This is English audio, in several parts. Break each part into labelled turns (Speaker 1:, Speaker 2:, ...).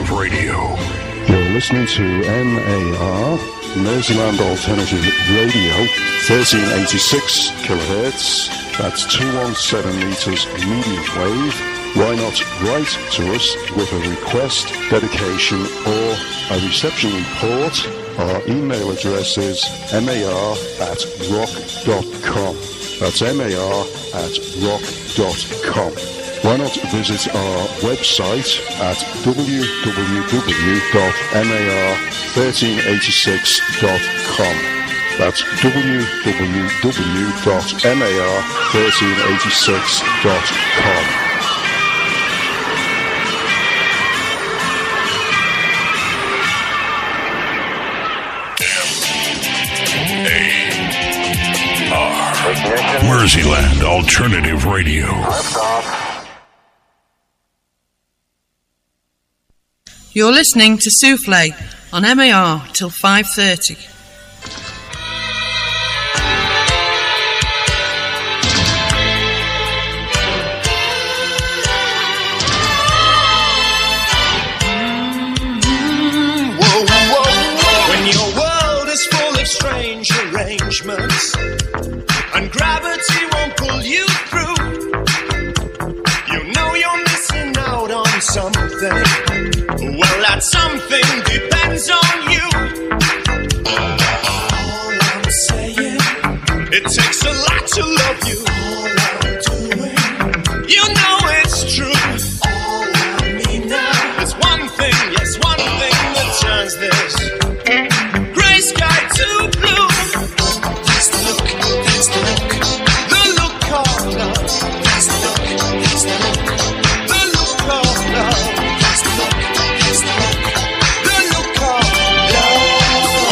Speaker 1: Alternative Radio.
Speaker 2: You're listening to MAR, Merseyland Alternative Radio, 1386 kilohertz. That's 217 meters medium wave. Why not write to us with a request, dedication, or a reception report? Our email address is mar@rock.com. That's mar@rock.com. Why not visit our website at www.mar1386.com. That's www.mar1386.com.
Speaker 1: Merseyland Alternative Radio.
Speaker 3: You're listening to Souffle on MAR till 5:30.
Speaker 4: When your world is full of strange arrangements and gravity won't pull you through, you know you're missing out on something. Well, that something depends on you. All I'm saying, it takes a lot to love you. All I'm doing, you know it's true. All I mean now, there's one thing, yes, one thing that turns this grey sky to blue. That's the look, that's the look, the look of love. That's the look, that's the look, the look of love. That's the look, that's the look, the look of love.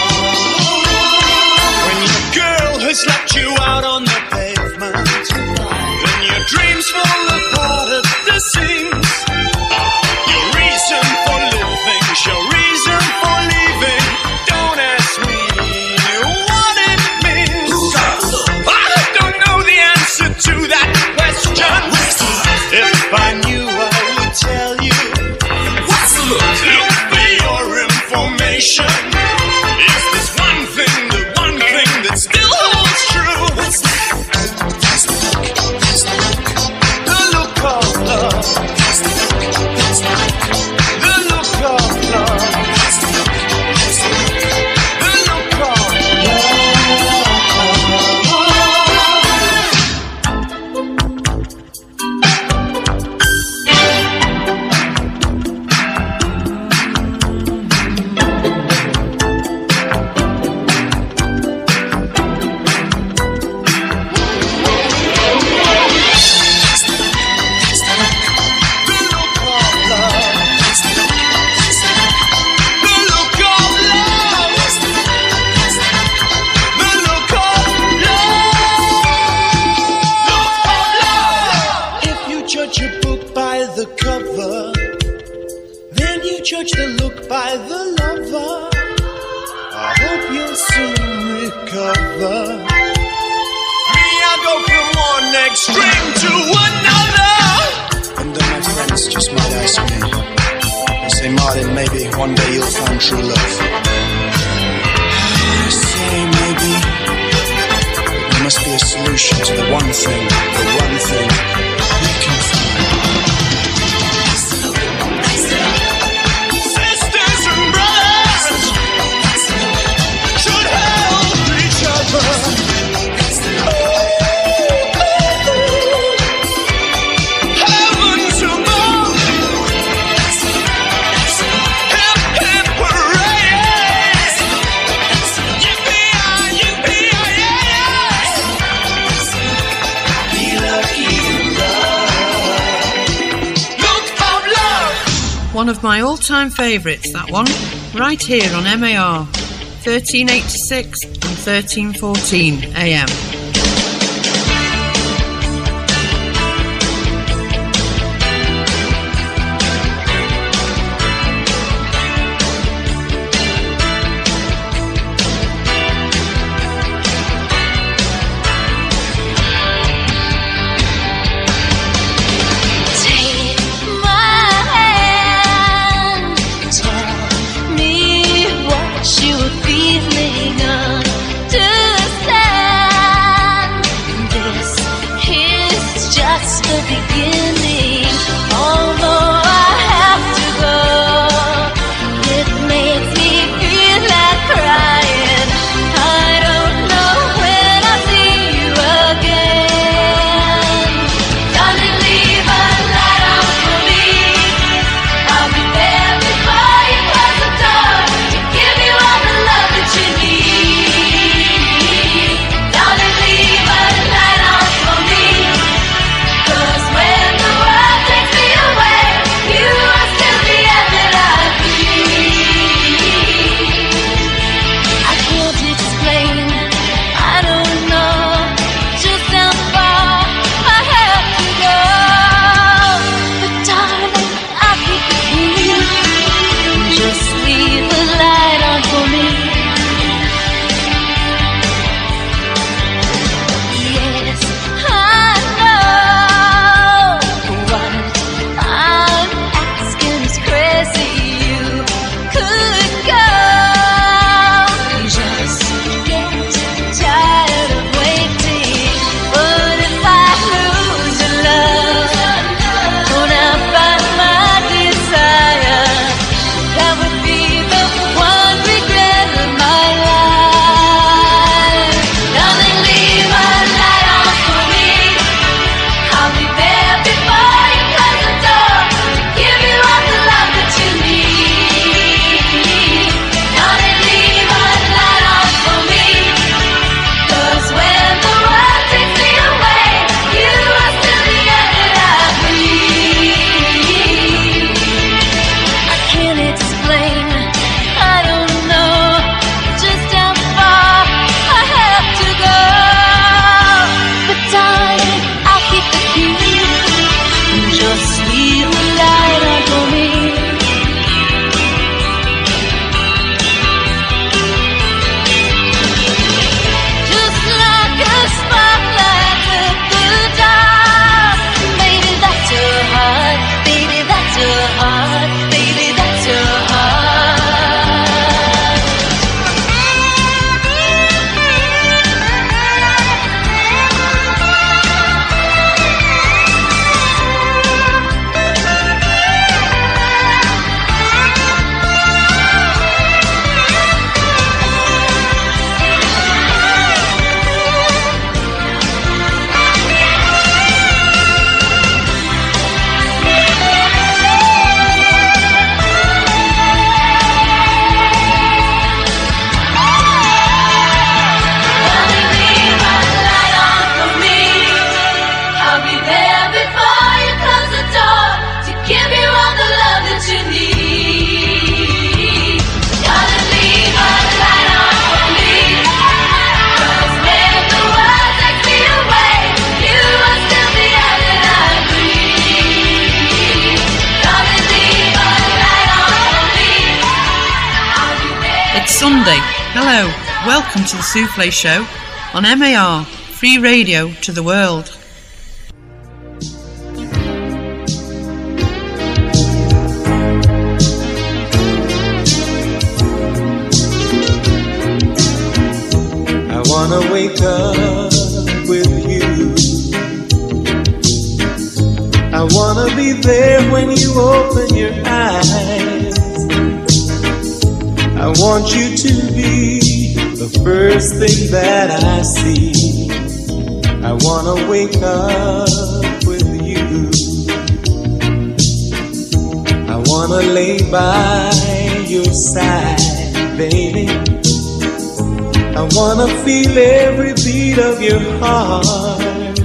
Speaker 4: When your girl has left you out on the pavement, then your dreams fall apart at the seams. Your reason for living, your reason for leaving. Don't ask me what it means. I don't know the answer to that question. If I knew, I would tell you. What's the look? Look for your information. Is this one thing, the one thing that still holds true? What's that? That's the look, that's the look, the look of love. That's the look, that's the look, the look of love. That's the look, that's the look, the look of the look by the lover. I hope you'll soon recover. Me, I go from one extreme to another. And then my friends just might ask me. They say, Martin, maybe one day you'll find true love. I say, maybe there must be a solution to the one thing we can find.
Speaker 3: One of my all-time favourites, that one, right here on MAR, 1386 and 1314 AM.
Speaker 5: Take my hand.
Speaker 3: Sunday. Hello, welcome to the Souffle Show on MAR, free radio to the world.
Speaker 5: I wanna wake up with you. I wanna be there when you open your eyes. I want you to be the first thing that I see. I wanna wake up with you. I wanna lay by your side, baby. I wanna feel every beat of your heart.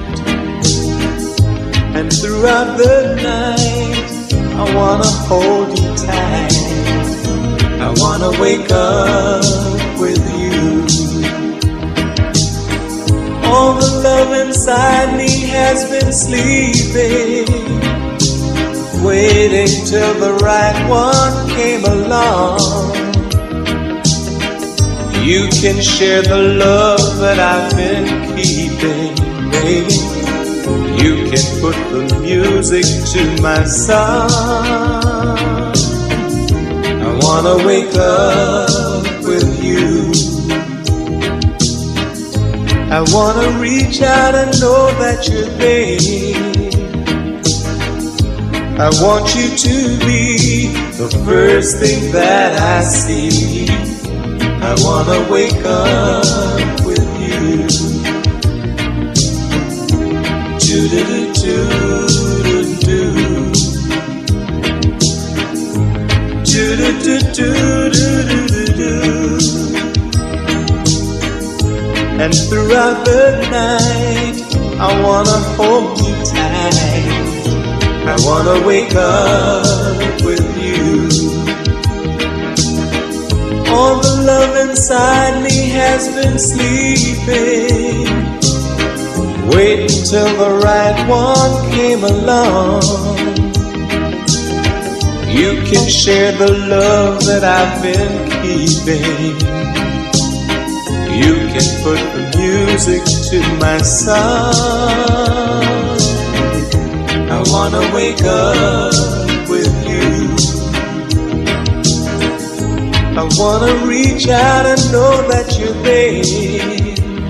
Speaker 5: And throughout the night, I wanna hold you tight. I wanna wake up with you. All the love inside me has been sleeping, waiting till the right one came along. You can share the love that I've been keeping, baby. You can put the music to my song. I wanna wake up with you. I wanna reach out and know that you're there. I want you to be the first thing that I see. I wanna wake up with you. Do-do-do-do-do-do. Do-do-do-do-do-do-do. And throughout the night, I wanna hold you tight. I wanna wake up with you. All the love inside me has been sleeping, waiting till the right one came along. You can share the love that I've been keeping. You can put the music to my song. I wanna wake up with you. I wanna reach out and know that you're there.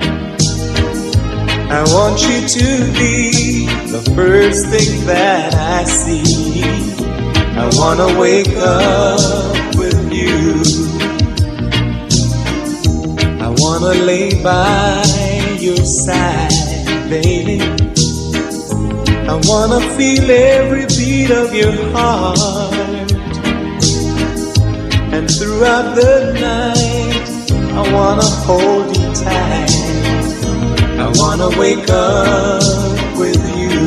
Speaker 5: I want you to be the first thing that I see. I wanna wake up with you. I wanna lay by your side, baby. I wanna feel every beat of your heart. And throughout the night, I wanna hold you tight. I wanna wake up with you.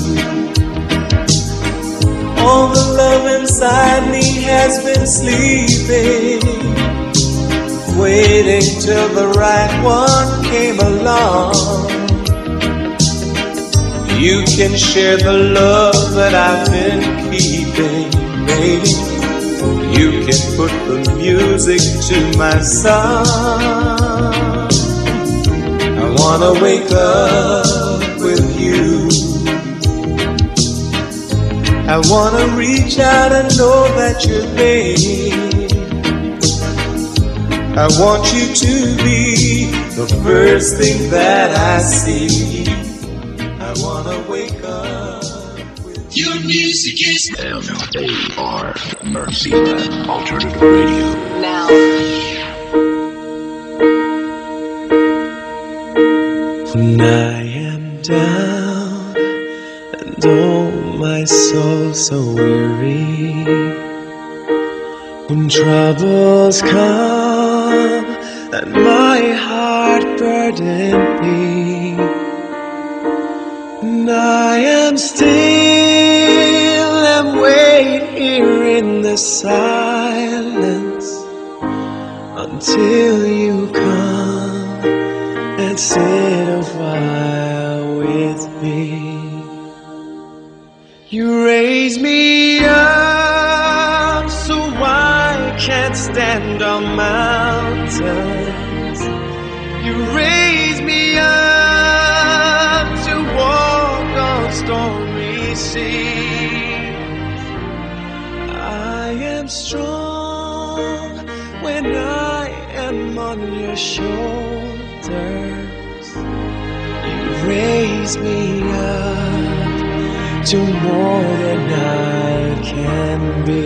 Speaker 5: All the love inside me has been sleeping, waiting till the right one came along. You can share the love that I've been keeping, baby. You can put the music to my song. I wanna wake up with you. I wanna reach out and know that you're there. I want you to be the first thing that I see. I wanna wake up with you.
Speaker 1: Your music is MAR, Mercyland Alternative Radio.
Speaker 6: Now.
Speaker 5: When I am down and oh my soul so weary, when troubles come and my heart burden me, and I am still and wait here in the silence until you come and sit a while with me. You raise me up so I can't stand on mountains. You raise me up to walk on stormy seas. I am strong when I am on your shoulders. You raise me up to more than I can be.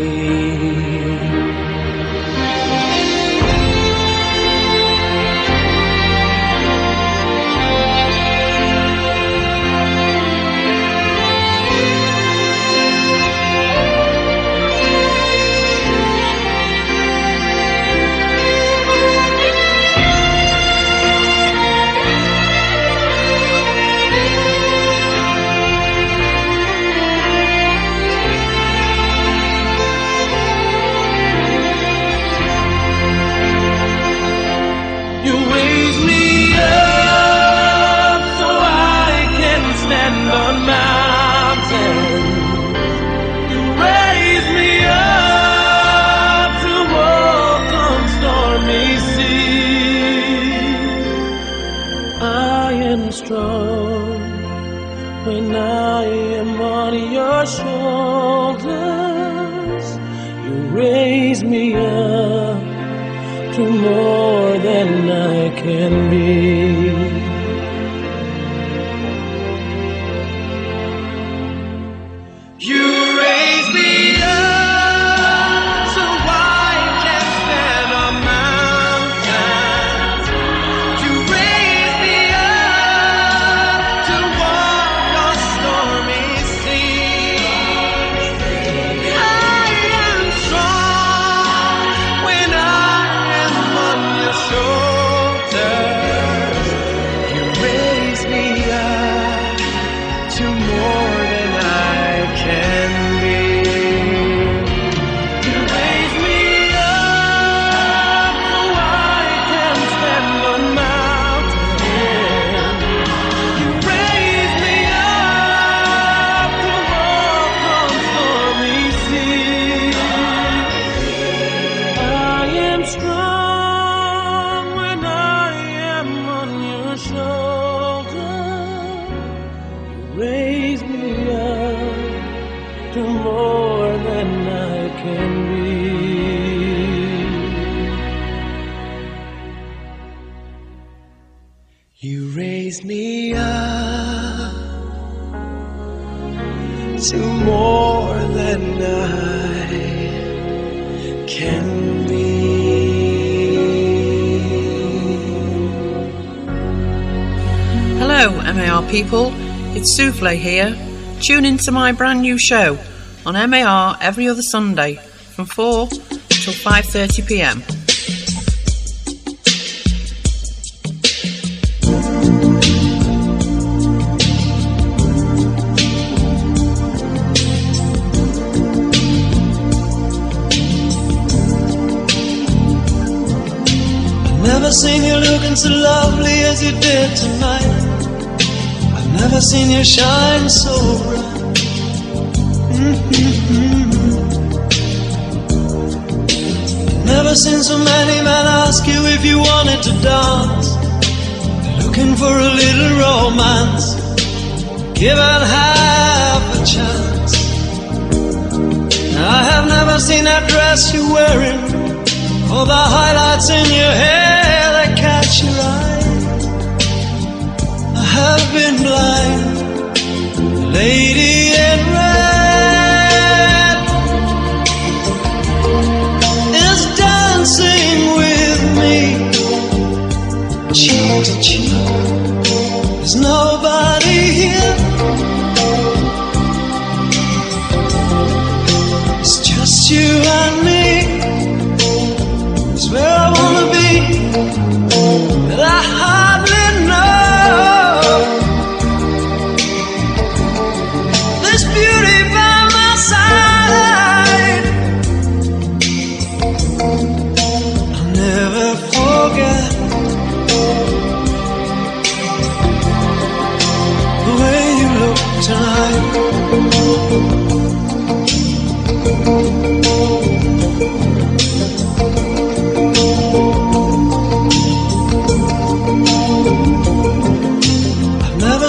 Speaker 5: Strong when I am on your shoulders. You raise me up to more than I can be. You raise me up so I can stand on mountains. You raise me up to walk on stormy seas. I am strong when I am on your shoulders. You raise me up to more than I can be. You raise me up so I can stand on mountains. You raise me up to walk on stormy seas. I am strong when I am on your shoulder. You raise me up to more than I can be. You raise me up to more than I can be.
Speaker 3: Hello, MAR people. It's Souffle here. Tune into my brand new show on MAR every other Sunday from 4 till 5:30 p.m.
Speaker 5: Never seen you looking so lovely as you did tonight. I've never seen you shine so bright. Never seen so many men ask you if you wanted to dance. Looking for a little romance, given half a chance. I have never seen that dress you're wearing, or the highlights in your hair that catch your eye. I have been blind, lady in red is dancing with me, cheek to cheek. There's nobody here, it's just you and me. It's where I wanna be, but I hardly know. This beauty by my side, I'll never forget the way you look tonight.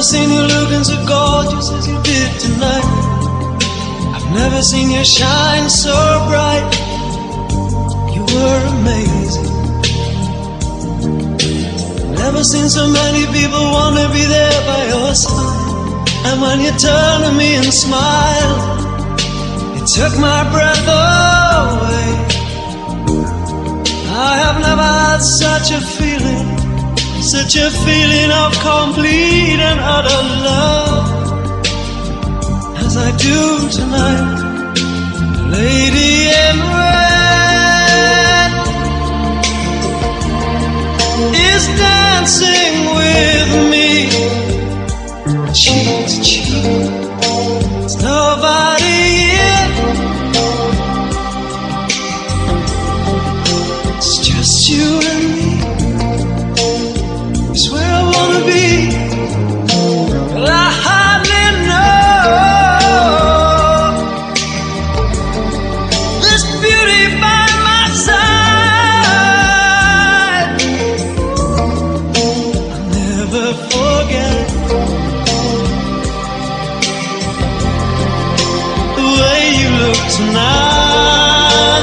Speaker 6: seen you looking so gorgeous as you did tonight. I've never seen you shine so bright. You were amazing. Never seen so many people want to be there by your side. And when you turned to me and smiled, it took my breath away. I have never had such a feeling of complete and utter love as I do tonight. Lady in red is dancing with me, cheek to cheek. There's nobody here, it's just you and me. It's where I wanna be, but I hardly know this beauty by my side. I'll never forget the way you look tonight.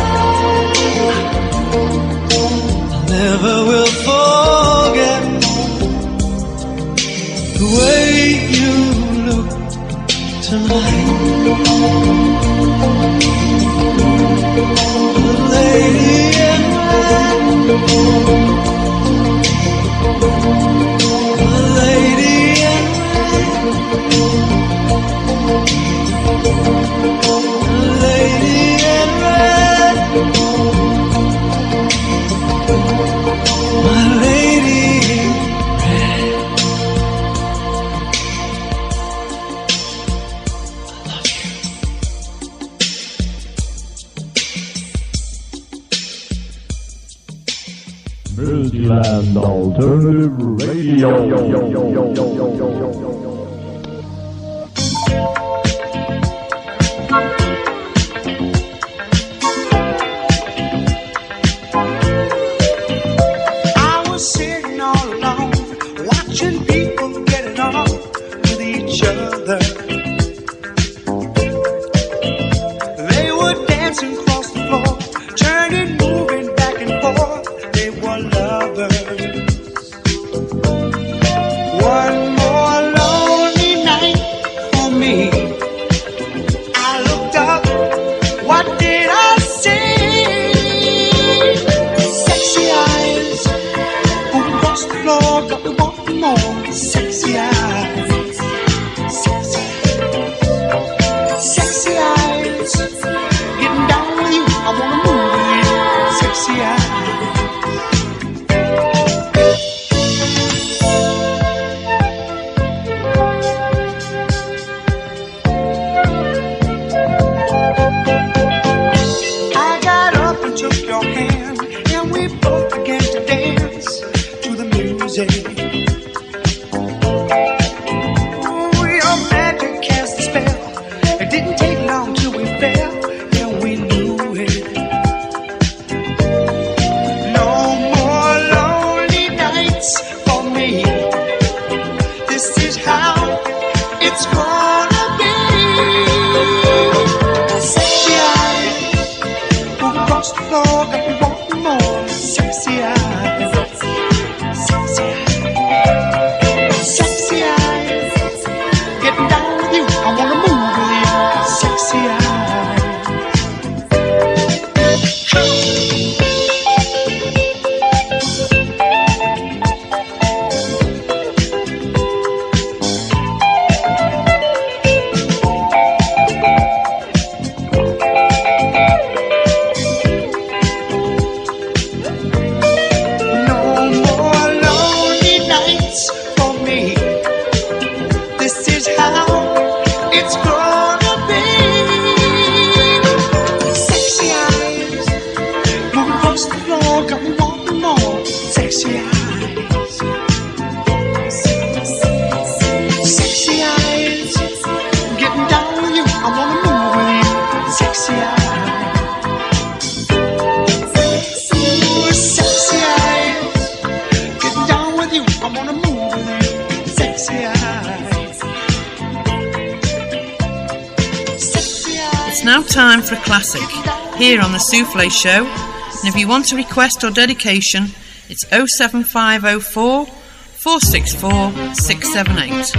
Speaker 6: I never will forget the way you look tonight. The lady in red, the lady in red, the lady in red, my lady in red.
Speaker 7: Mercyland Alternative Radio.
Speaker 4: I was sitting all alone, watching people getting on with each other. They were dancing across the floor, turning, moving back and forth. They were lovers. One more lonely night for me. I looked up, what did I see? Sexy eyes across the floor, got me wanting more. Sexy eyes, sexy eyes, getting down with you, I wanna move with you. Sexy eyes. I got up and took your hand, and we both began to dance to the music. Ooh, your magic cast a spell. It didn't take long till we fell, and we knew it. No more lonely nights for me. This is how it's gonna be. Sexy eyes across the floor, got me wanting more. Sexy eyes, sexy eyes, getting down with you, I wanna move with you. Sexy eyes. No more lonely nights for me. This is how it's gonna be. Sexy eyes, moving across the floor, got me wanting more. Sexy eyes, sexy eyes, getting down with you, I wanna move with you. Sexy eyes. Ooh, sexy eyes, getting down with you, I wanna move with you. Sexy eyes.
Speaker 3: It's now time for a classic here on the Souffle Show, and if you want a request or dedication, it's 07504 464 678.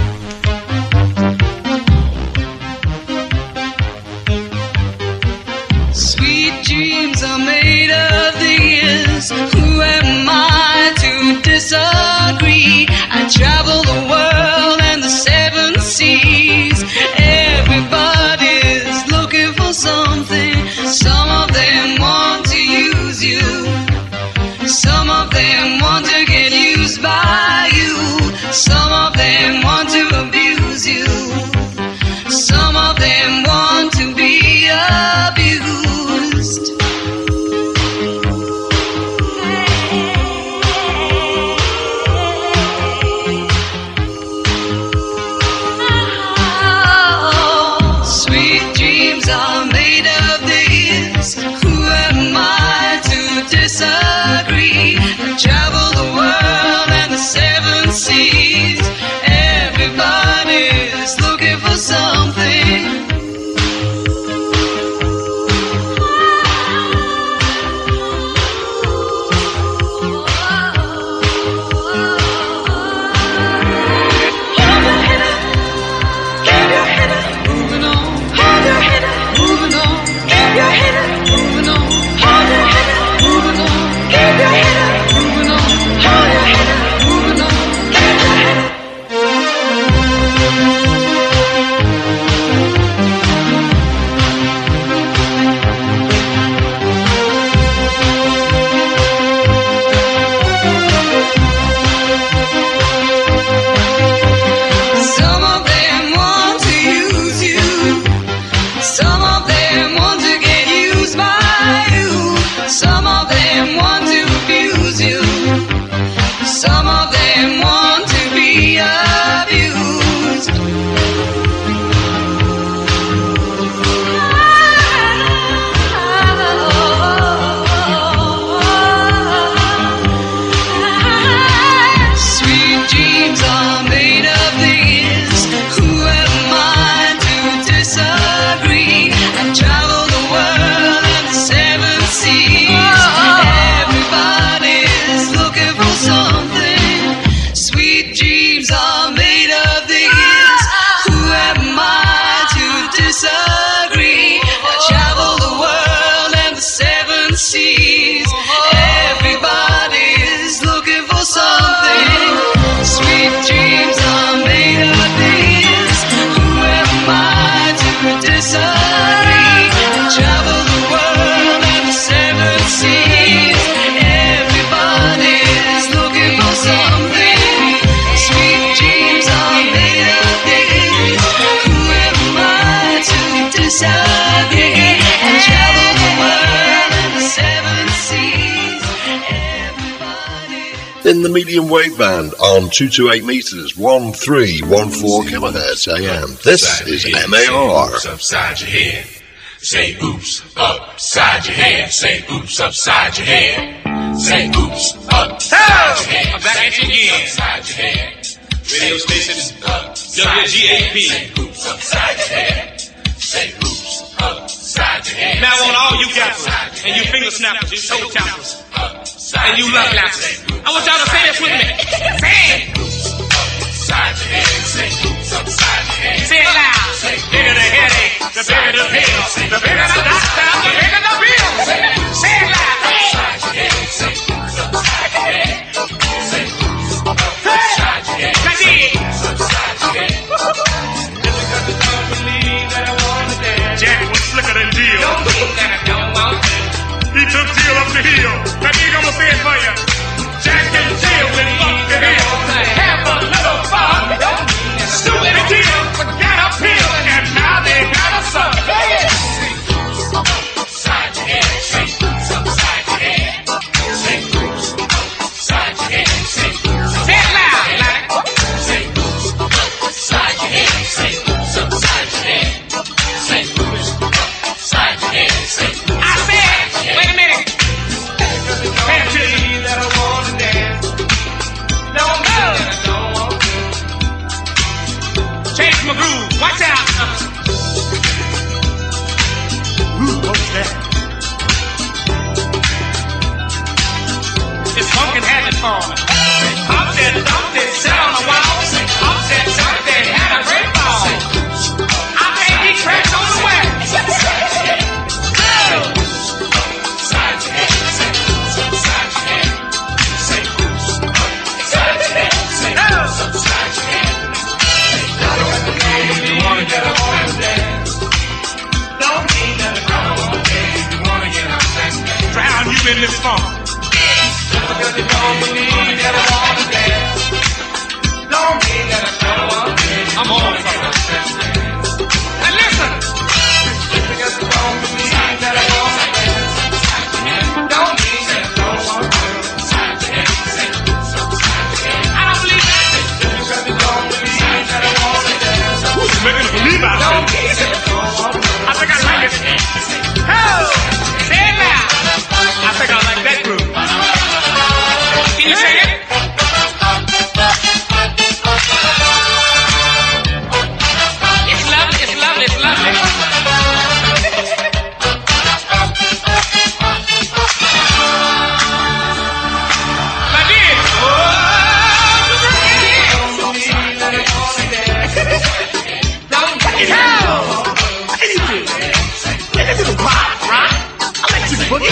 Speaker 6: Sweet dreams are made of these. Who am I to disagree? I travel the world and the seven seas. Everybody's looking for something. Some of them want to use you. Some of them want to get used by you. Some of them want to abuse you. Some of them want to be abused. Sweet dreams are made of these. Who am I to disagree? I travel the world and the seven seas. Everybody's looking for something.
Speaker 8: In the medium wave band on 228 meters, 1314 kilohertz AM. This is MAR.
Speaker 1: Upside your head. Say oops, upside your head. Say oops, upside your head. Say oops, upside your head.
Speaker 9: I'm back at you again.
Speaker 1: Upside your head.
Speaker 9: Radio station WGAP.
Speaker 1: Say oops, upside your head. Say oops, upside your head.
Speaker 9: Now on all you gappers and you finger snappers, you toe tappers, and you love lappers, I want y'all to say this with me. Say it.
Speaker 1: Upside your head. Say oops, upside your head.
Speaker 9: Say it loud. The bigger the headache, the bigger the pill, the bigger the doctor, the bigger the bill. Say it loud.
Speaker 1: Upside your head. Say oops, upside your head. Say oops, upside your head.
Speaker 9: Say oops,
Speaker 1: upside your head.
Speaker 9: Jack was slicker than Jill. He took Jill up the hill. That nigga, I'ma say it for you. Jack and Jill went up the hill. Have a little fun. Stupid Jill got a pill, and now they got a son.
Speaker 1: Upside your head. Say oops, upside your head. Say oops, upside your head. Say oops,
Speaker 9: say it loud, like.
Speaker 1: Say oops, upside your head. Say oops, upside your head. Say oops, upside your head.
Speaker 9: in this funk. Because you don't mean that I wanna dance. Don't mean that I don't wanna dance. I'm on something. And listen. Because you don't mean that I wanna dance. Don't mean that I don't wanna dance. I don't believe that. Because you don't mean that I wanna dance. Who's making a believe out of it? I think I like it. Oh, say it loud. I think I like that groove. Can you sing it? It's lovely, it's lovely, it's lovely. My dear. This is a pop, right? I'll let you boogie.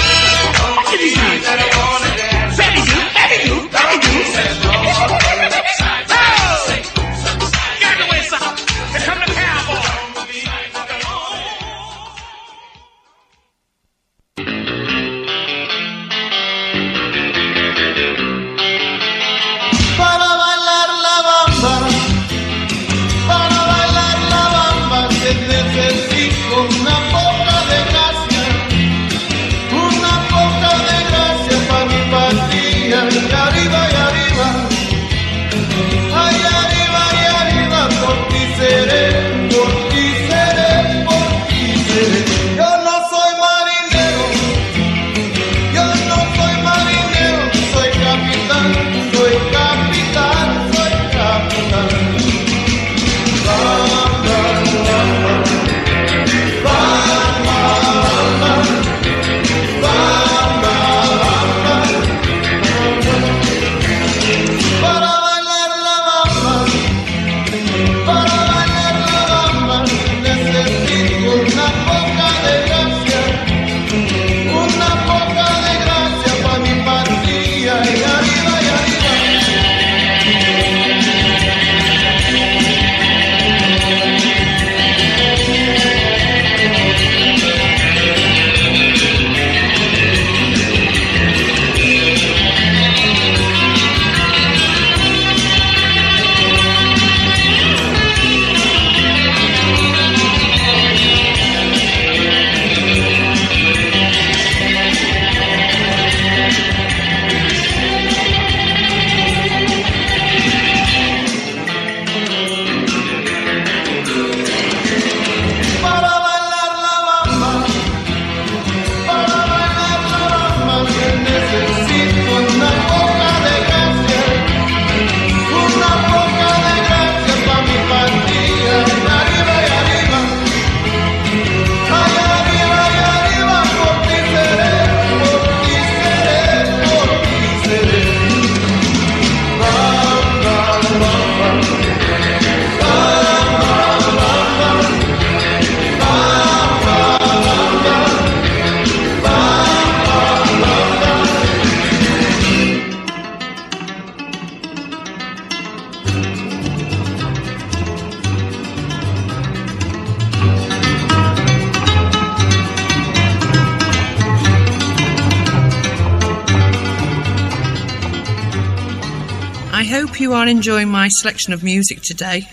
Speaker 3: I hope you are enjoying my selection of music today.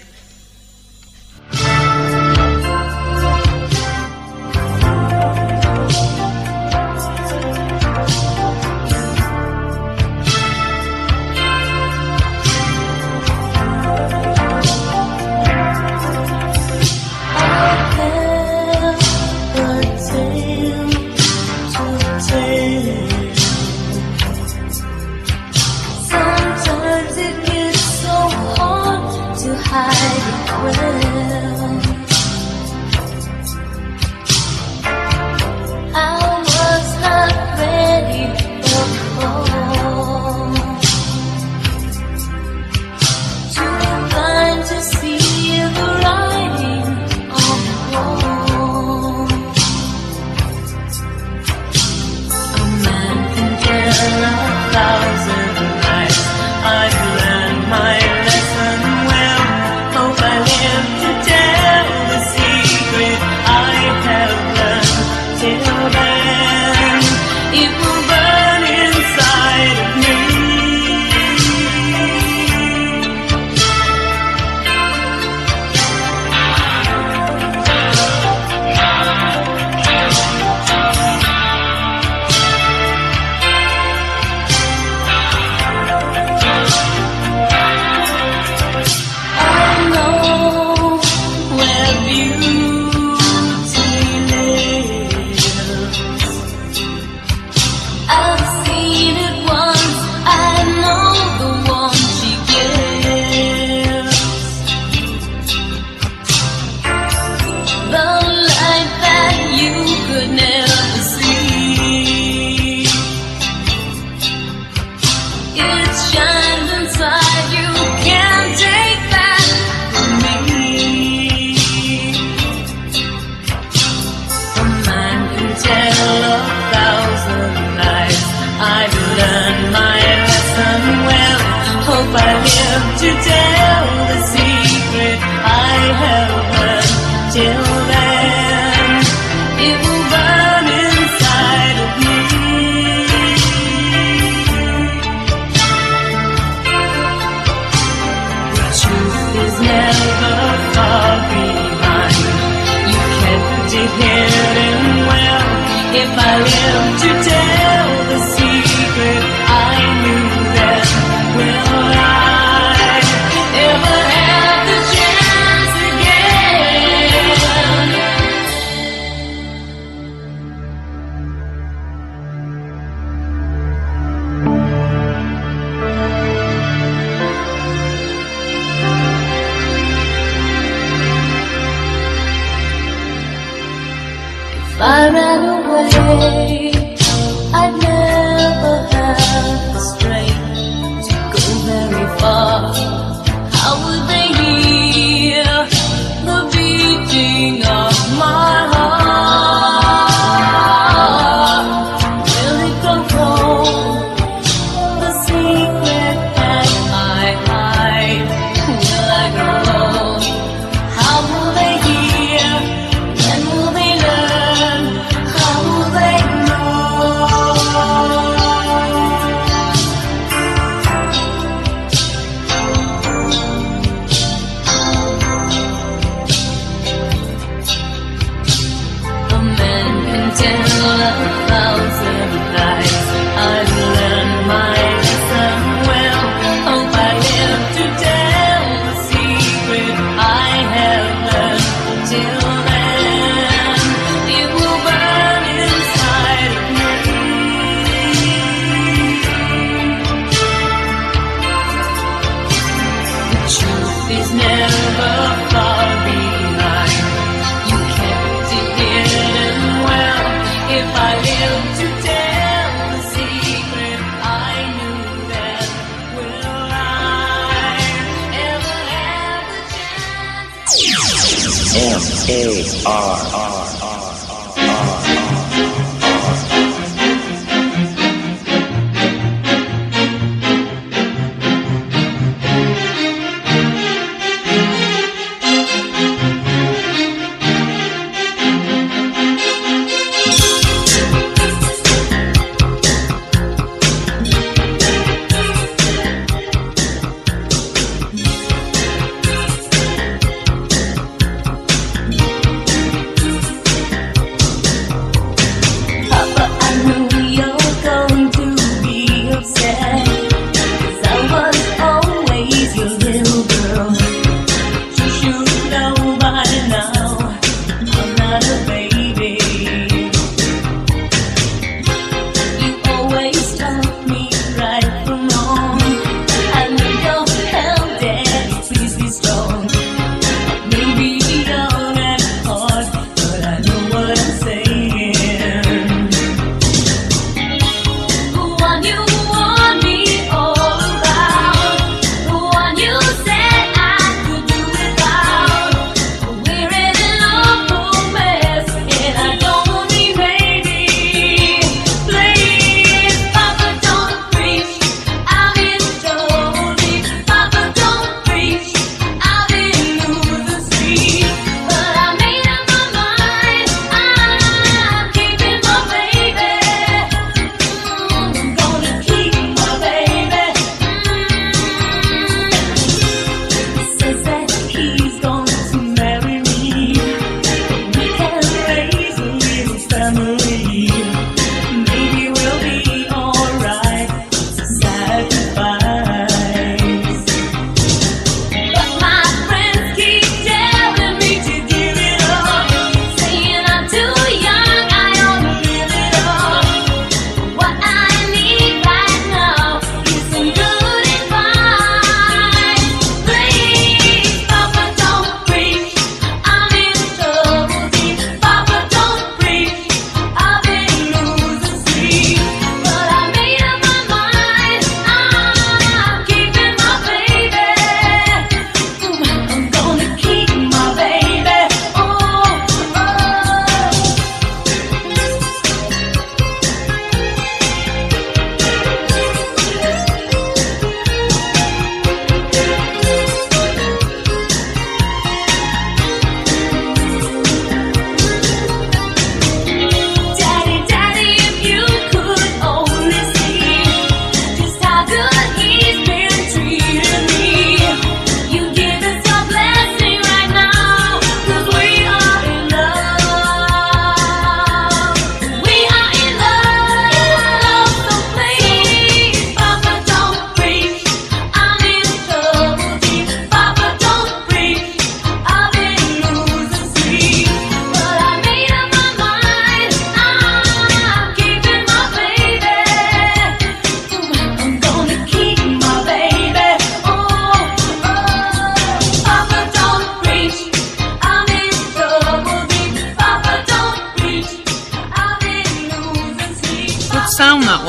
Speaker 10: Hide to tell the secret I have learned. Till then, it will burn inside of me. The truth is never far behind. You kept it hidden well. If I live to tell the secret I knew then, will I ever have the chance again? If I ran away, I'd never have the strength to go very far. How would they hear the beating of my heart? Will it control the secret that I hide? Will I go alone? How will they hear? When will they learn? How will they know? A man can tell 1,000 lies. I've learned my lesson well. Hope I live to tell the secret I have learned. Till then, it will burn inside of me. The truth is never far behind. You kept it hidden well. If I live to tell the secret I knew then, will I ever have the chance?
Speaker 5: M-A-R-R.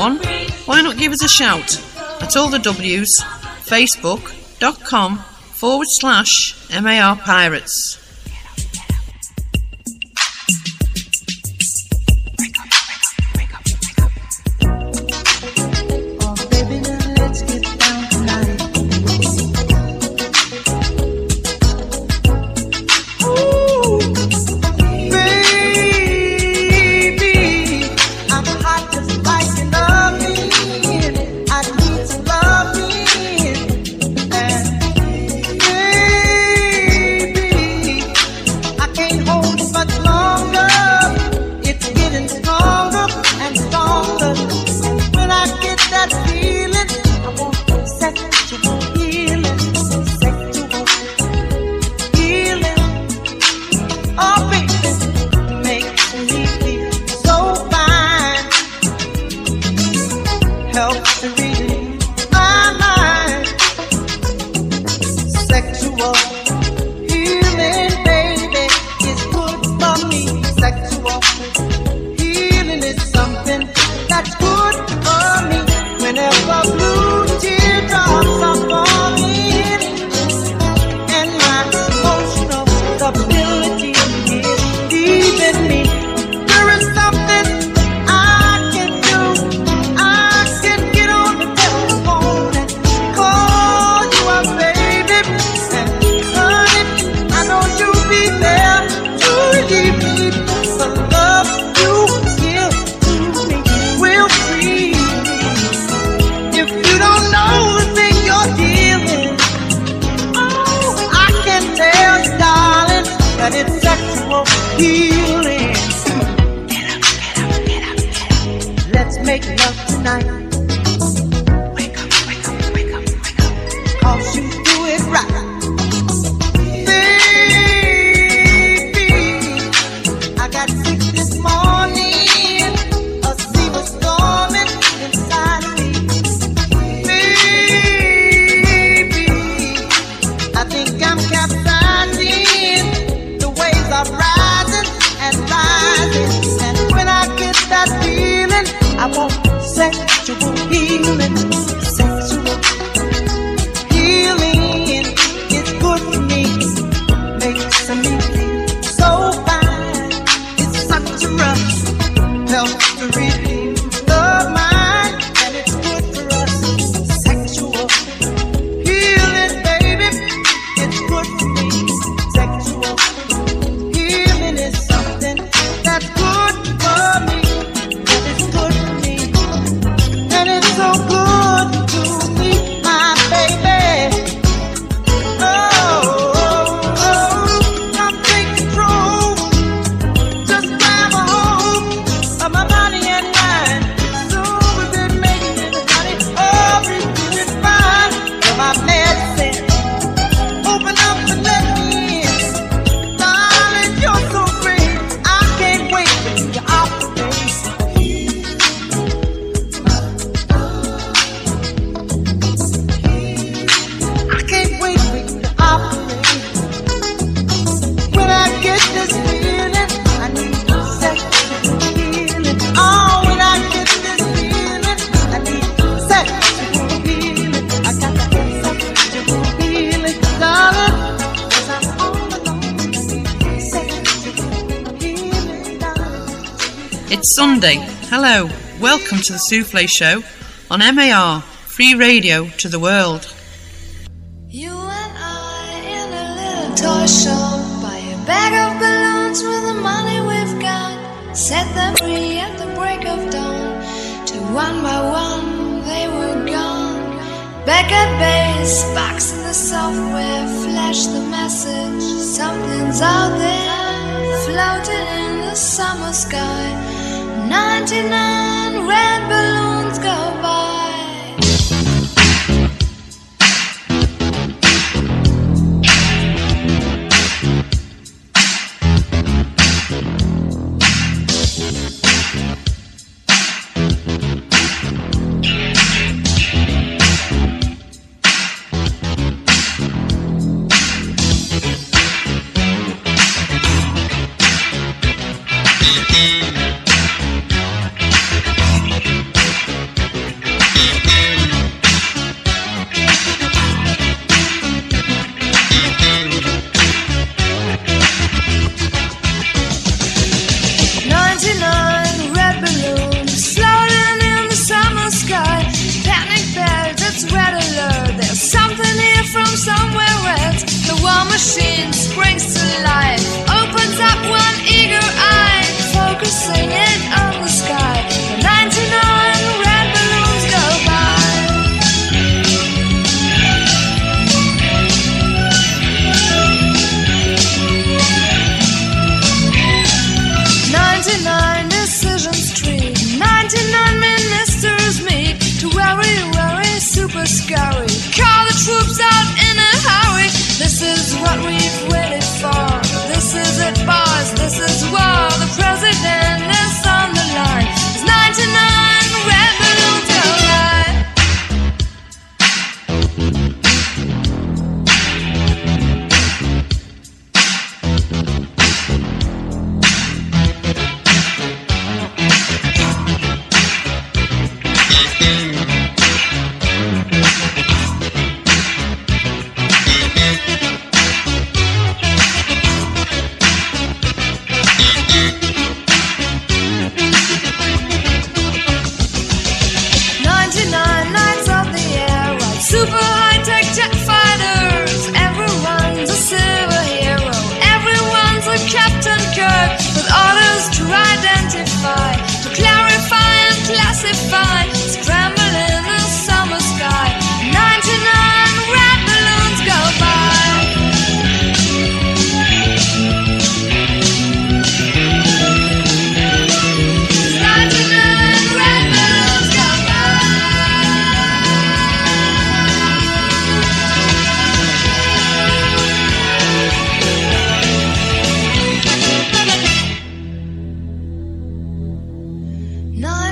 Speaker 3: one, why not give us a shout at all the W's, facebook.com/MAR Pirates. Sunday. Hello, welcome to the Souffle Show on MAR, free radio to the world.
Speaker 11: You and I in a little toy shop, buy a bag of balloons with the money we've got, set them free at the break of dawn, till one by one they were gone. Back at base, box in the software, flash the message, something's out there, floating in the summer sky. 99 red balloons go by.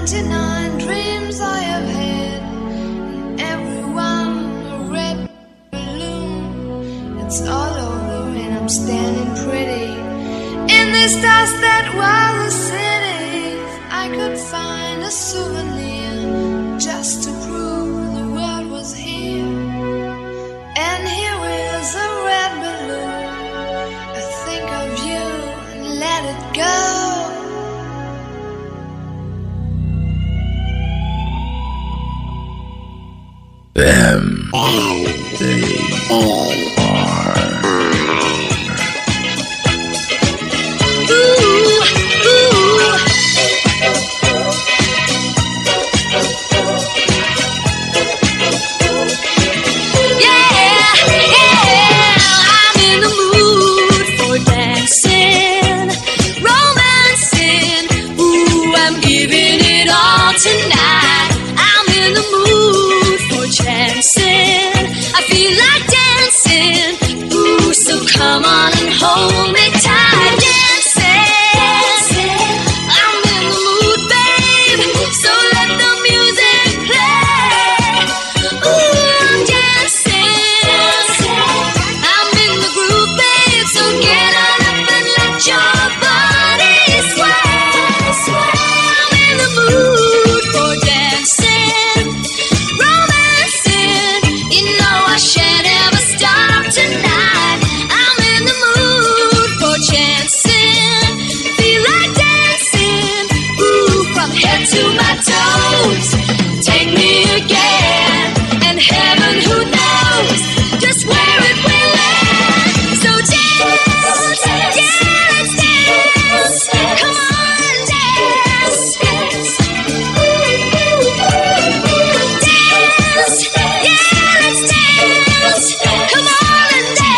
Speaker 11: 99 dreams I have had, and everyone a red balloon. It's all over and I'm standing pretty in this dust that was a city. If I could find a souvenir just to prove the world was here. And here is a red balloon. I think of you and let it go.
Speaker 10: Come on and hold me tight, dancing. I'm in the mood, babe, so let the music play. Ooh, I'm dancing. I'm in the groove, babe, so get on up and let your body sway. I'm in the mood for dancing, romancing. You know I shan't ever stop tonight. Feel like dancing, ooh, from head to my toes. Take me again, and heaven who knows just where it will land. So dance, yeah, let's dance. Come on, dance, dance, yeah, let's dance. Come on and dance.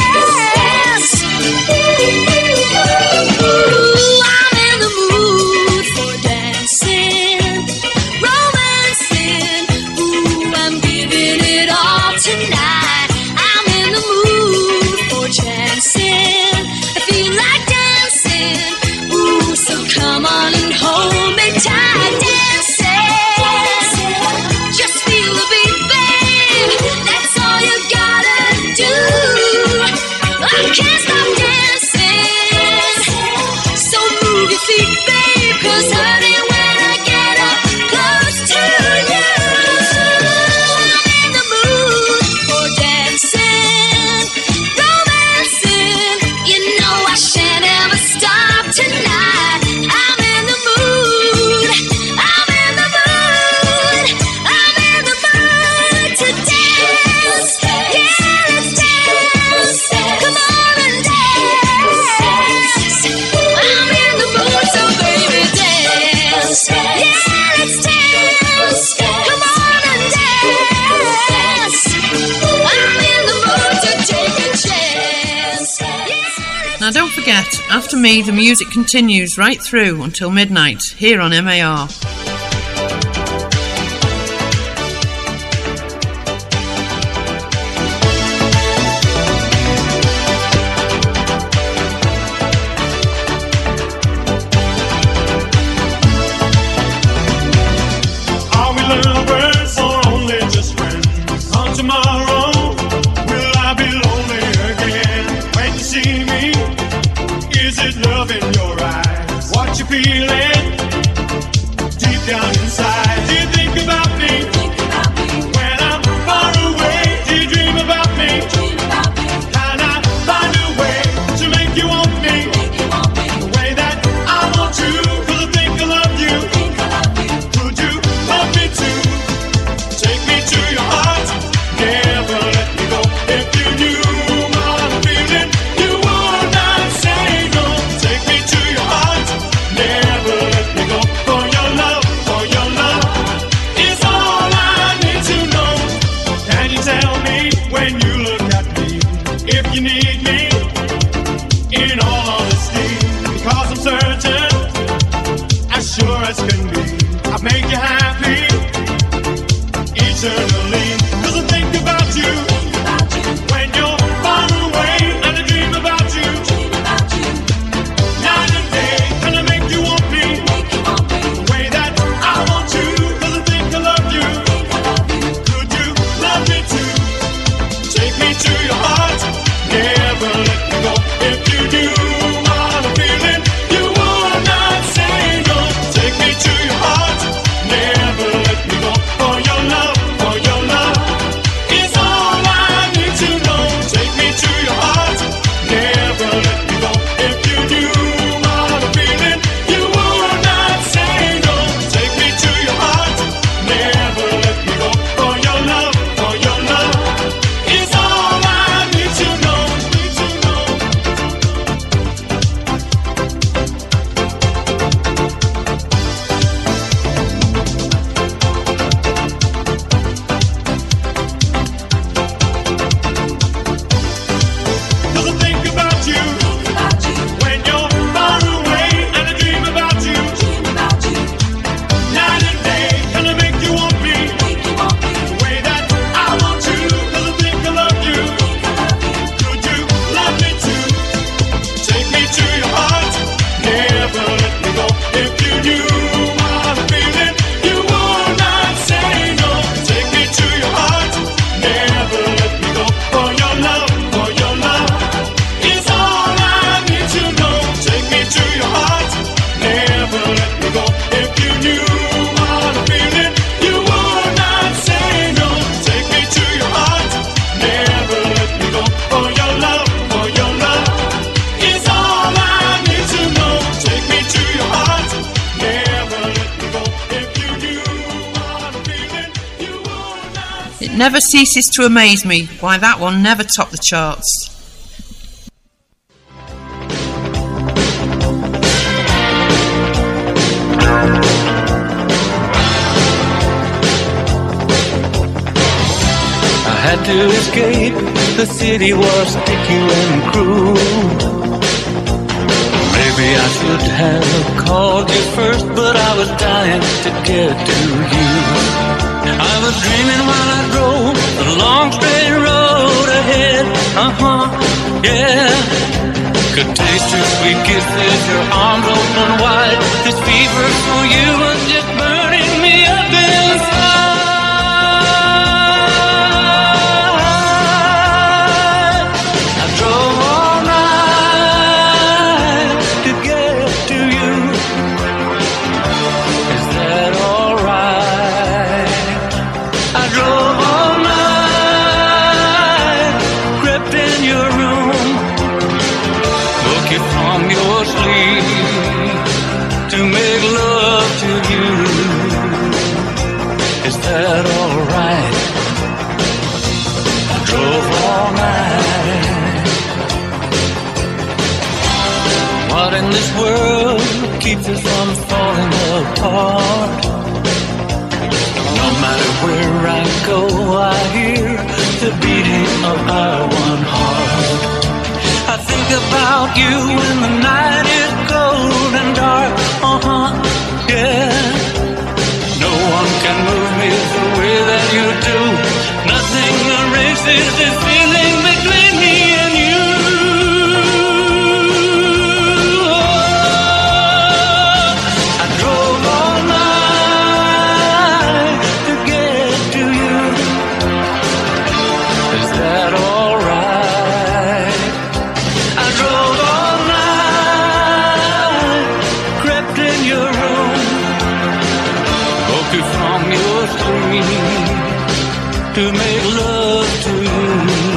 Speaker 10: Come on and hold me tight, dancing. Just feel the beat, babe. That's all you gotta do. I can't stop dancing. So move your feet, babe, 'cause honey, when I get up close to you, I'm in the mood for dancing, romancing. You know I shan't ever stop tonight.
Speaker 3: Now don't forget, after me the music continues right through until midnight here on MAR.
Speaker 4: Are we lovers or only just friends? On tomorrow, will I be lonely again? When you see me, is it love in your eyes? What you feeling deep down inside? Do you think about me? When I'm far away, do you dream about me? Can I find a way to make you want me? The way that I want to, 'cause I think I love you. Could you love me too? Take me to your heart, never let me go. If you knew what I'm feeling, you would not say no. Take me to your heart, never let me go. For your love,
Speaker 3: Never Ceases to Amaze Me. Why, that one never topped the charts.
Speaker 5: I had to escape, the city was sticky and cruel. Maybe I should have called you first, but I was dying to get to you. I was dreaming while I drove the long straight road ahead. Yeah. Could taste your sweet kisses, your arms open wide. This fever for you was just burning me up inside. I drove all night to get to you. Is that alright? I drove all night, crept in your room, woke you from your sleep to make love to you. Is that alright? I drove all night. What in this world keeps us from falling apart? No matter where I go, I hear the beating of our one heart. I think about you when the night is cold and dark. Yeah. No one can move me the way that you do. Nothing erases this feeling between me and you. I drove all night to get to you. Is that alright? I drove all night, crept in your room, woke you from your sleep to make love to you.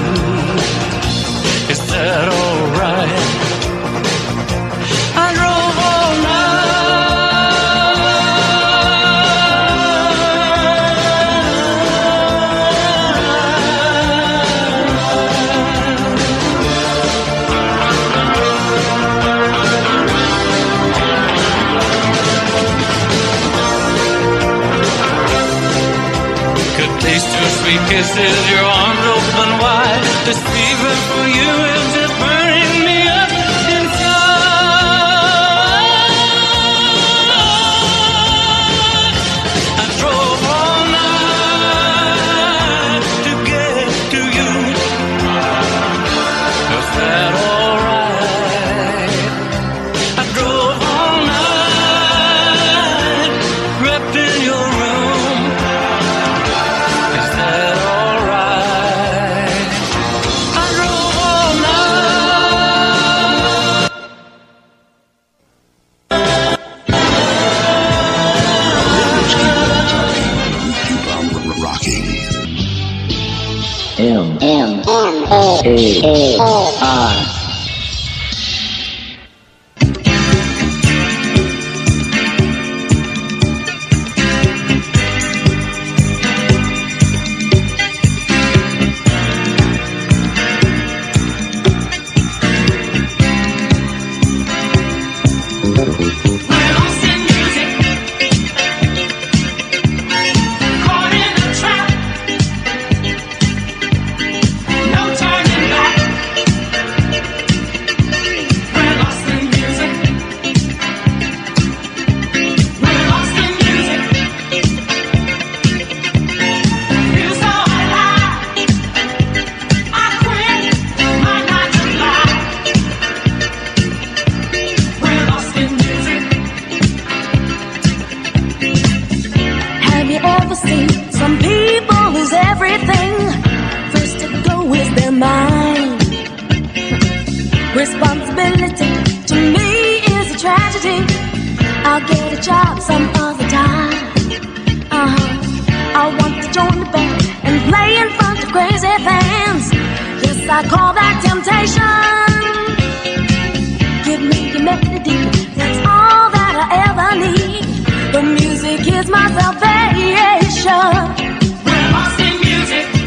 Speaker 5: Is that alright? I drove all could taste your sweet kisses, your arms open wide. This fever for you is just burning me up inside. I drove all night to get to you. Was that alright? I drove all night, crept in your room. Is that alright? I drove all night.
Speaker 8: Keep on rocking.
Speaker 12: M-A-A-R.
Speaker 9: We're lost in music, caught in a trap, no turning back. We're lost in music, we're lost in music. You saw I lied, I quit my 9 to 5. We're lost in music.
Speaker 10: Have you ever seen some people lose everything? First to go is their mind. Responsibility to me is a tragedy. I'll get a job some other time. I want to join the band and play in front of crazy fans. Yes, I call that temptation. Give me your melody, that's all that I ever need. The music is my salvation.
Speaker 9: We're lost in music.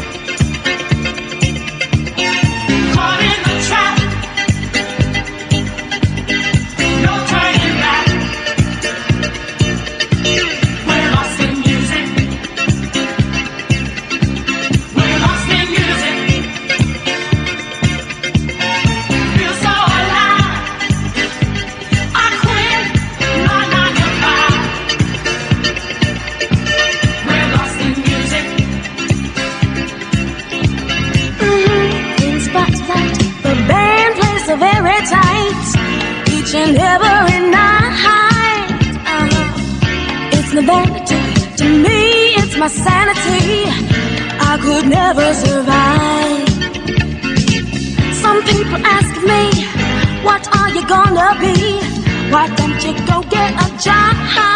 Speaker 10: It's no vanity. To me, it's my sanity. I could never survive. Some people ask me, what are you gonna be? Why don't you go get a job?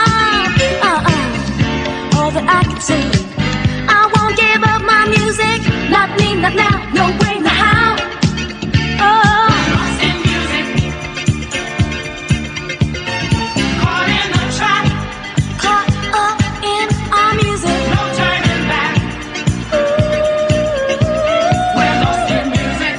Speaker 10: All that I can say, I won't give up my music. Not me, not now, no way, no how. Oh, lost in music, caught in the trap, caught up in our music. No turning back. We're lost in music.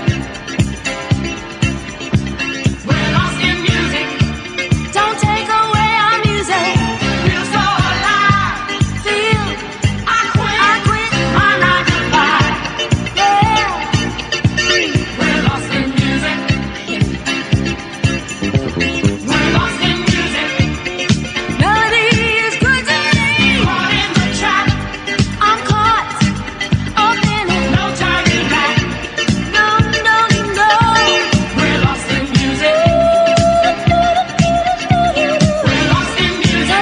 Speaker 10: We're lost in music. Don't take away our music. Feel so alive. Feel I quit my 9 to 5. Yeah. We're lost in music. We're lost in music. Melody is good to me. Caught in the trap. I'm caught up in it. No turning back. No, no, no. We're lost in music. We're lost in music.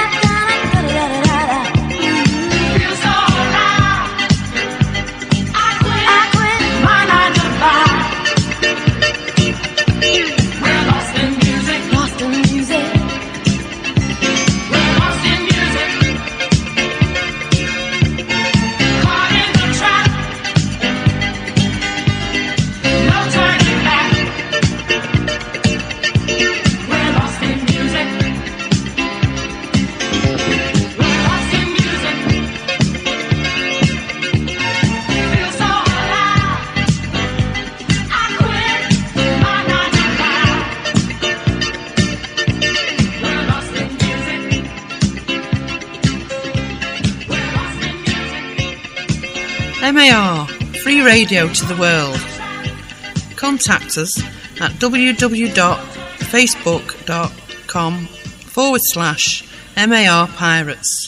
Speaker 10: Feel so alive. I quit my 9 to 5. We're lost in music. Lost in music. We're lost in music. Caught in the trap. No turning back. We're lost in music. We're lost in music. Feel so alive. I quit my 9 to 5. We're lost in music. We're lost in music.
Speaker 3: MAR, free radio to the world. Contact us at www.facebook.com/MAR Pirates.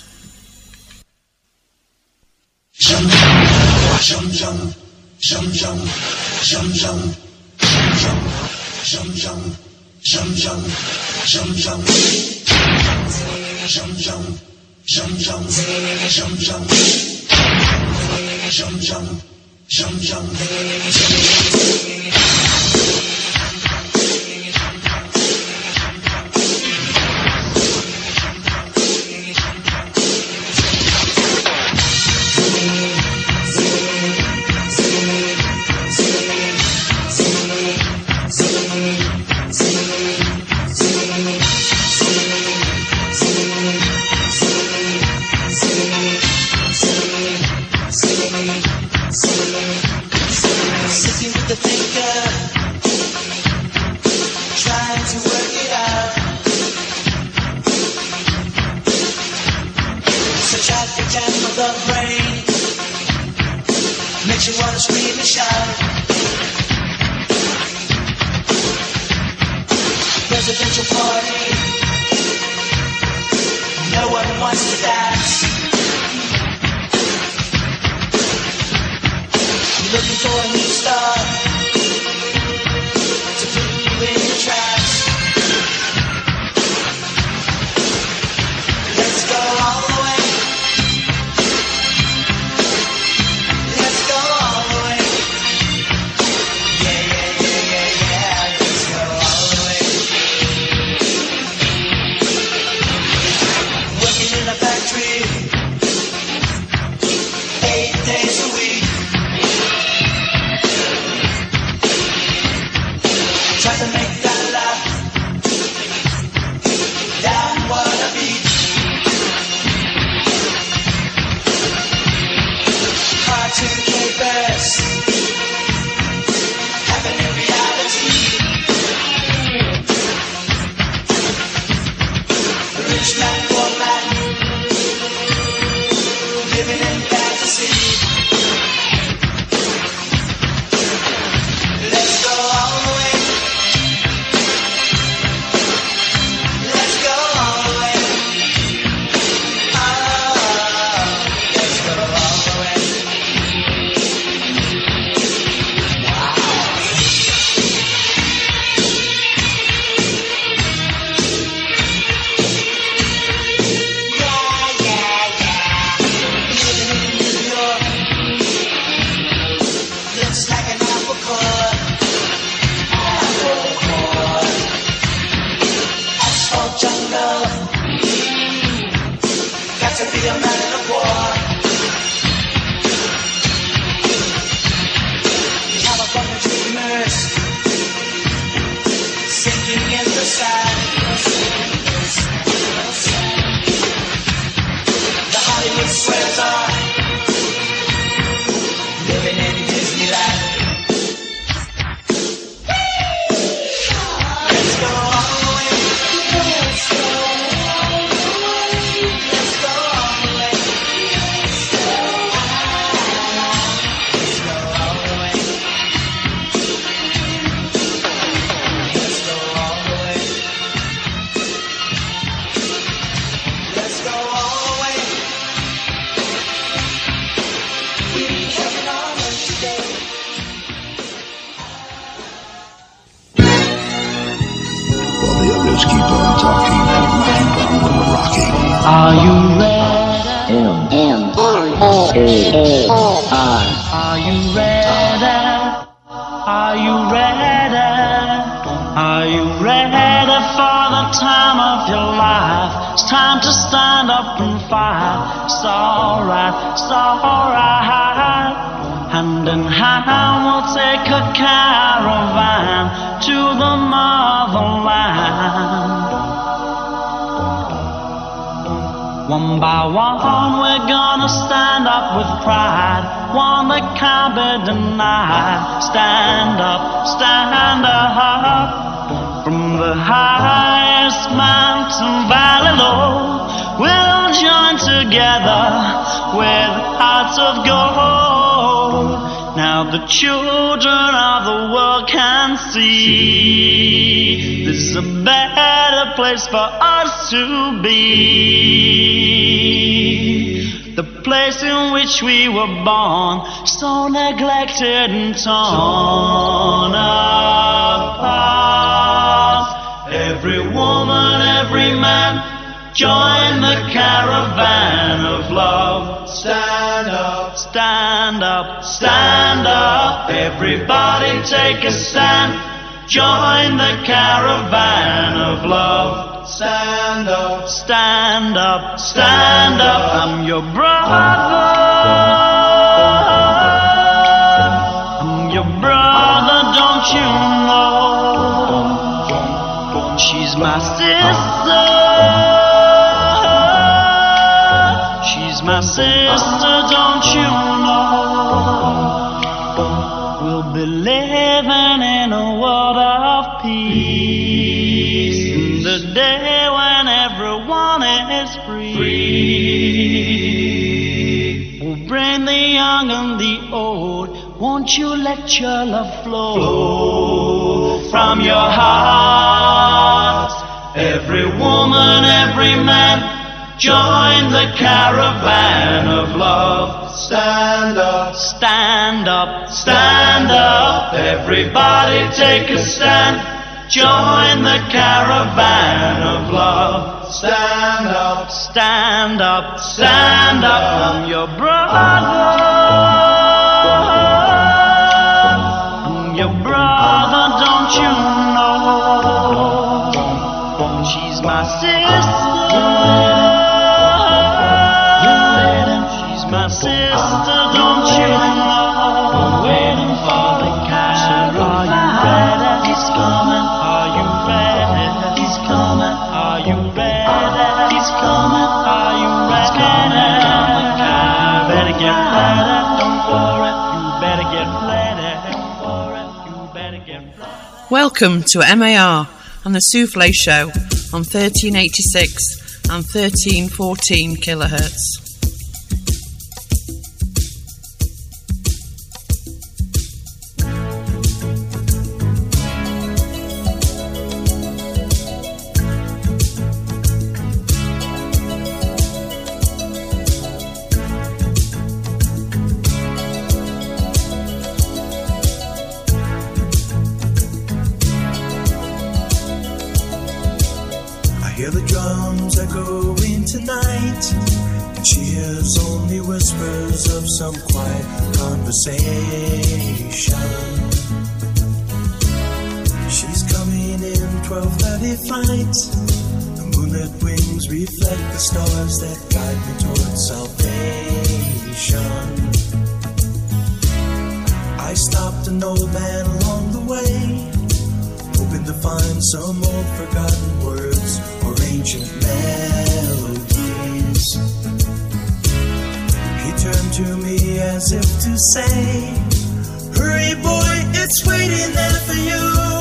Speaker 12: Sitting with the thinker, trying to work it out. Such a jam of the brain makes you wanna scream and shout. Presidential party, no one wants to dance. Looking for a new star to put you in the trance. Let's go all the way. Let's go all the way. Yeah, yeah, yeah, yeah, yeah. Let's go all the way. Working in a factory 8 days a week. Try to make that laugh down Water Beach. Cartoon capers happen in reality. Rich man, poor man, living in fantasy. Let's go all the way. Let's go all the way. Oh, let's go all the way. Wow. to be a man of war. California dreamers sinking in the sand. The Hollywood squares are living in Disneyland. Let's go all the way. Let's go all the way. Let's go all the way. Let's go all the way. Let's go all the way. Let's go all the way. We have it all today.
Speaker 8: While the others keep on talking, we keep on rocking.
Speaker 12: Are you ready? Are you ready? Are you ready? Are you ready for the time of your life? It's time to stand up and fight. It's alright, it's alright. Hand in hand we'll take a caravan to the motherland. One by one we're gonna stand up with pride, one that can't be denied. Stand up, stand up. From the highest mountain valley low, we'll join together with hearts of gold. Now the children of the world can see this is a better place for us to be. The place in which we were born, so neglected and torn apart. Every woman, every man, join the caravan of love. Stand up, stand up, stand up. Everybody take a stand. Join the caravan of love. Stand up, stand up, stand up. I'm your brother. I'm your brother, don't you know? She's my sister. She's my sister, don't you know? We'll be living in a world of peace, in the day when everyone is free. We'll bring the young and the old. Won't you let your love flow from your heart? Every woman, every man, join the caravan of love. Stand up, stand up, stand up. Everybody take a stand. Join the caravan of love. Stand up, stand up, stand up. I'm your brother. I'm your brother, don't you know? She's my sister. She's my sister, don't you know? Waiting for the caravan. Are you ready? He's coming. Are you ready? He's coming. Are you ready? He's coming. Are you ready? Better get ready. Don't worry. You better get ready. Don't worry. You better get ready.
Speaker 3: Welcome to MAR and the Souffle Show on 1386 and 1314 kilohertz.
Speaker 13: Hear the drums echoing tonight, and she hears only whispers of some quiet conversation. She's coming in 12:30 flight, Moonlit wings reflect the stars that guide me towards salvation. I stopped an old man along the way, hoping to find some old forgotten words or ancient melodies. He turned to me as if to say, hurry boy, it's waiting there for you.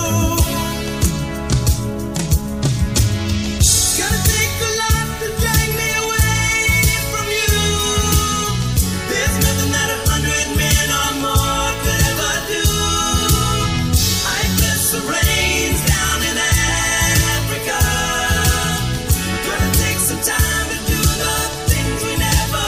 Speaker 13: Gonna take a lot to drag me away from you. There's nothing that 100 men or more could ever do. I bless the rains down in Africa. Gonna take some time to do the things we never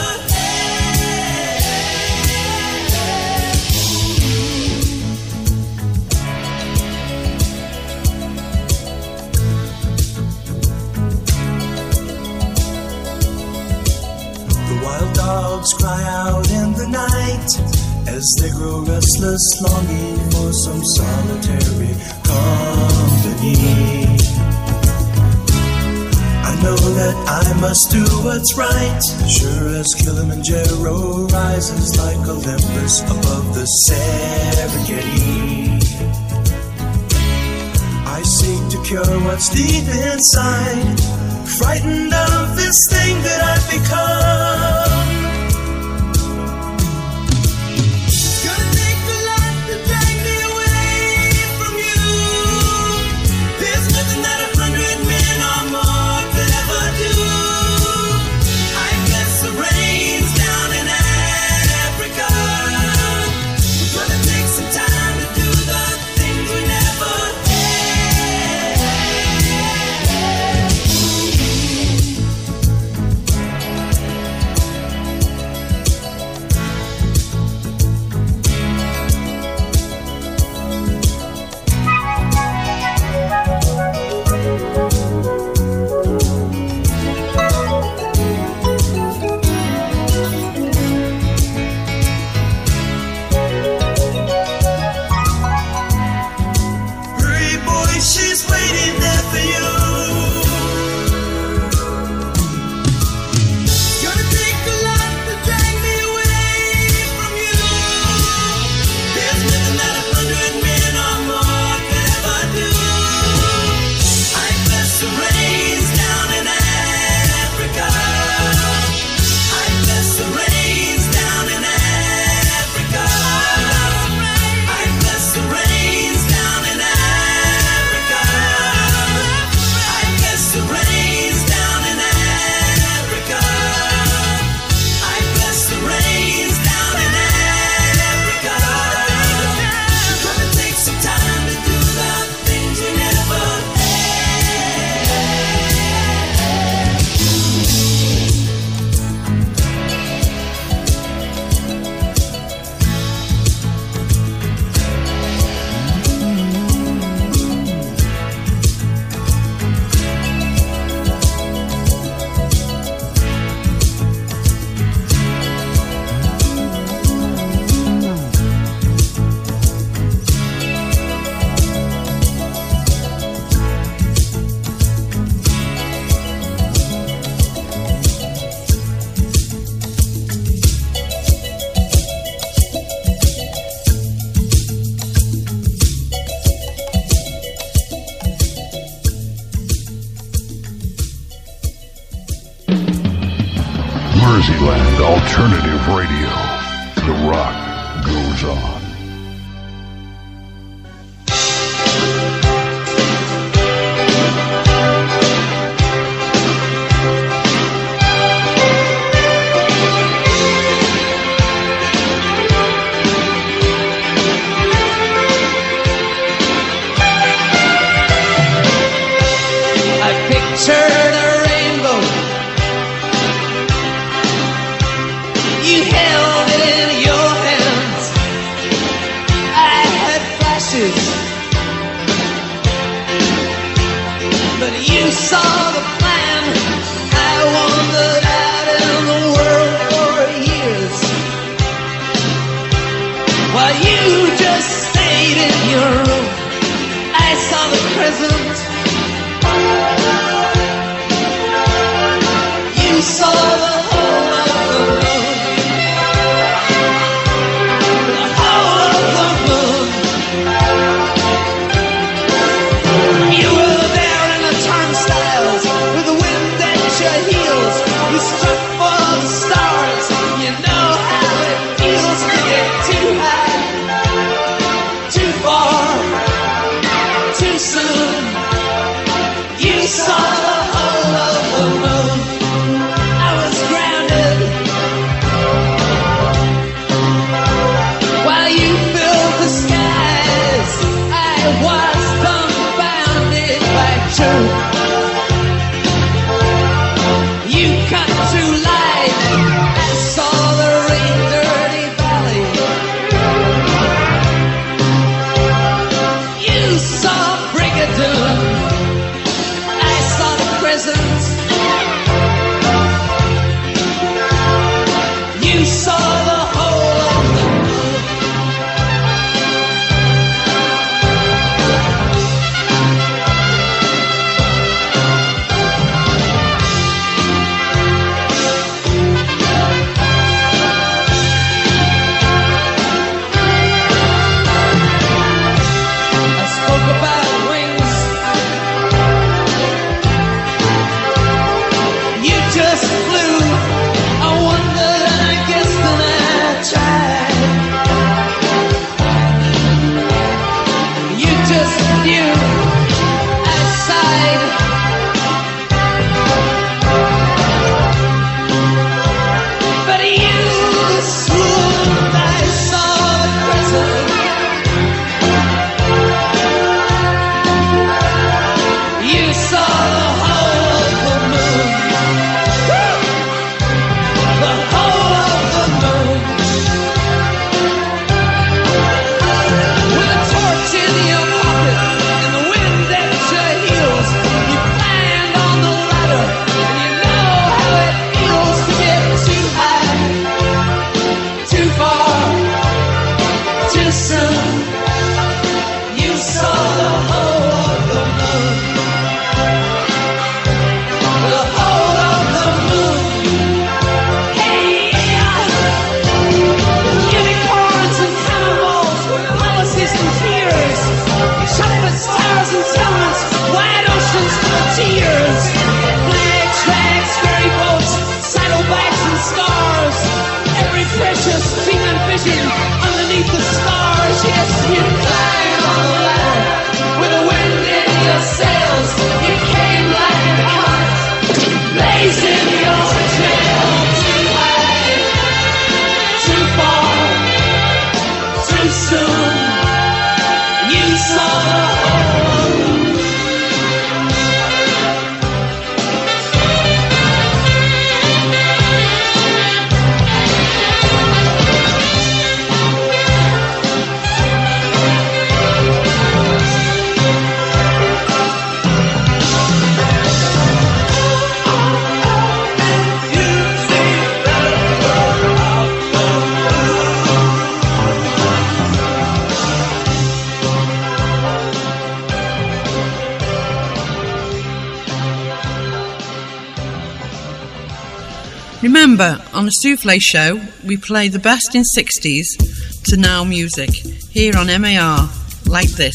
Speaker 13: dogs cry out in the night as they grow restless, longing for some solitary company. I know that I must do what's right, sure as Kilimanjaro rises like Olympus above the Serengeti. I seek to cure what's deep inside, frightened of this thing that I've become. Gonna take a lot to drag me away from you. There's nothing that 100 men or more could ever do. I bless the rains down in Africa. We're gonna take some time to do the things we never she's waiting there for you. Gonna take a lot to drag me away from you. There's nothing that 100 men or more could ever do. I bless the rains down in Africa. I bless the rains down in Africa. I bless the rains down in Africa. The rains down in Africa. I bless the rains down in Africa. We're gonna take some time to do the things we never
Speaker 2: Merseyland Alternative Radio. The rock goes on.
Speaker 14: I pictured a rainbow. You held it in your hands.
Speaker 3: Remember, on the Souffle Show, we play the best in 60s to now music, here on MAR, like this.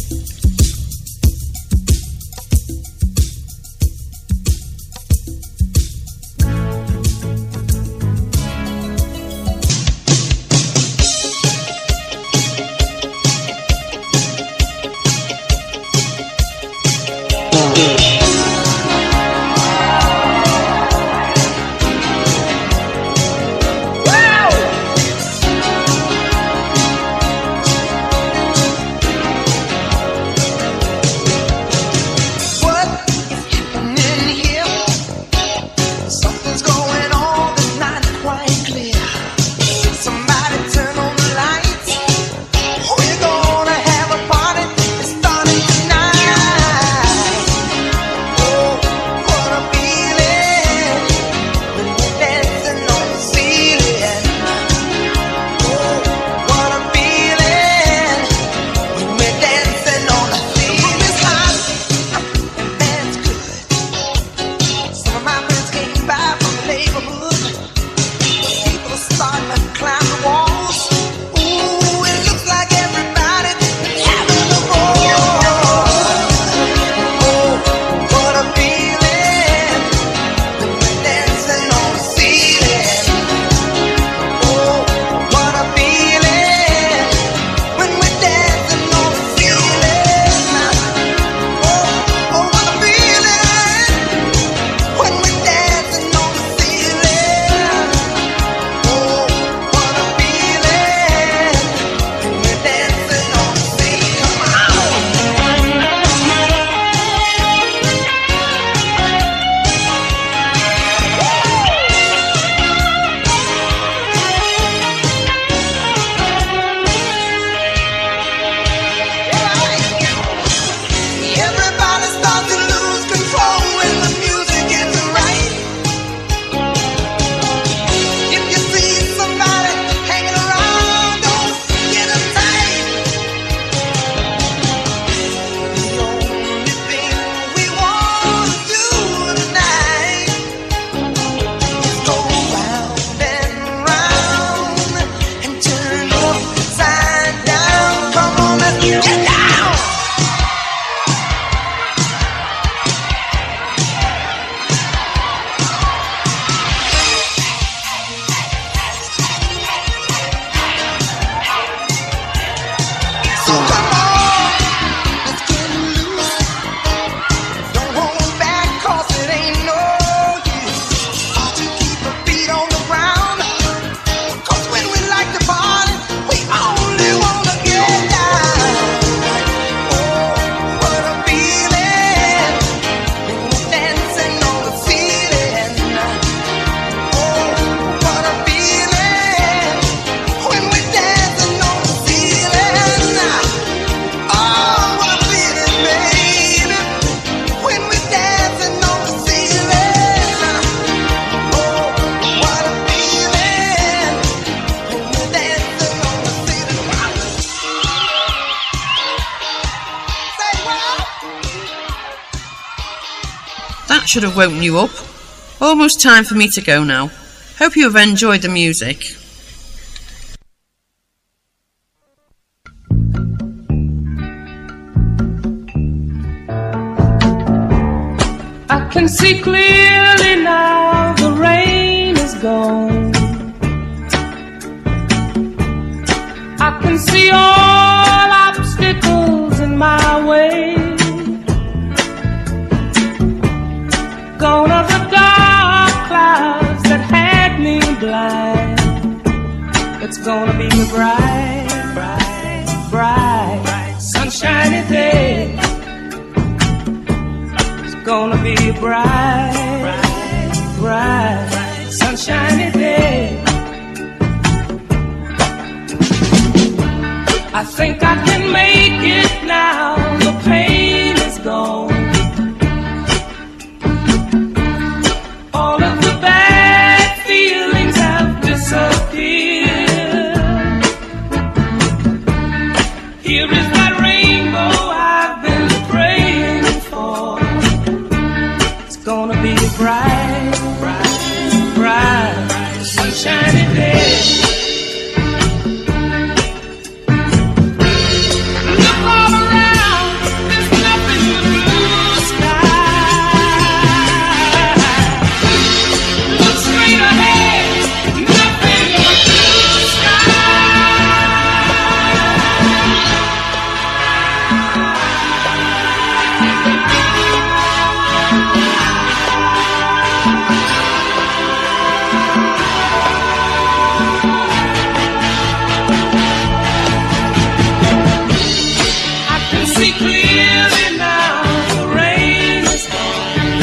Speaker 3: That should have woken you up. Almost time for me to go now. Hope you have enjoyed the music.
Speaker 15: I can see clearly now the rain is gone. I can see all obstacles in my way. Gone are the dark clouds that had me blind. It's gonna be a bright, bright, bright, sunshiny day. It's gonna be a bright, bright, sunshiny day. I think I can make it now. The pain is gone. All of the bad feelings have disappeared. Here is that rainbow I've been praying for. It's gonna be bright, bright, bright. sunshiny day. Look all around, there's nothing but blue sky. Look straight ahead, nothing but blue sky. See clearly now, the rain is gone.